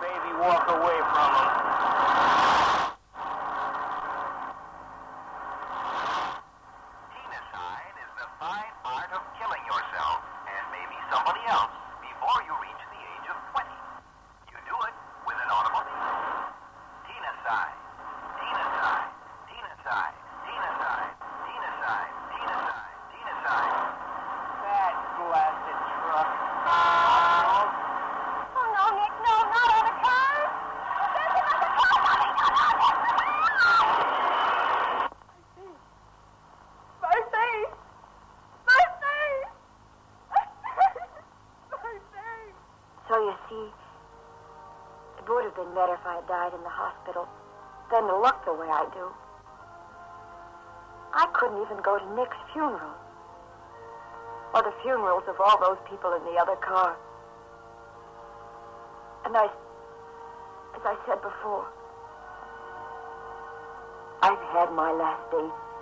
baby walk away from him. Genocide is the fine art of killing yourself and maybe somebody else before you reach the age of 20. You do it with an automobile. Genocide. Genocide. Genocide. Genocide. Genocide. Genocide. Genocide. That blasted truck. Oh, no, Nick, no, not on the car. There's another car coming. Mercy! Mercy! Mercy! So you see, it would have been better if I had died in the hospital than to look the way I do. I couldn't even go to Nick's funeral. Or the funerals of all those people in the other car. And as I said before, I've had my last days.